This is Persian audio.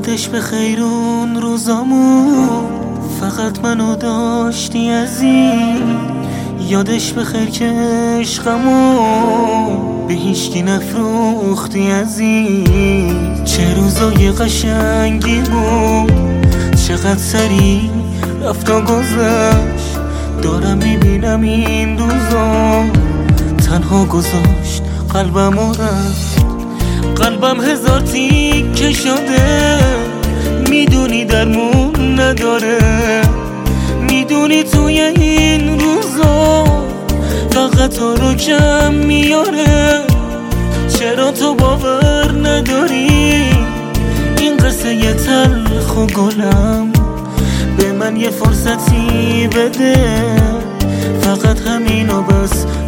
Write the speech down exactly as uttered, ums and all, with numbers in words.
یادش به خیر اون روزامو فقط منو داشتی عزیز. یادش به خیر که عشقمو به هیچکی نفروختی عزیز. چه روزای قشنگی بود، چقدر سریع رفت و گذشت. دارم میبینم این روزا تنها گذاشت قلبمو رفت. قلبم هزار تیکه شده، میدونی درمون نداره. میدونی توی این روزا فقط تو رو کم میاره. چرا تو باور نداری این قصه یه تلخ و گلم؟ به من یه فرصتی بده، فقط همینو بس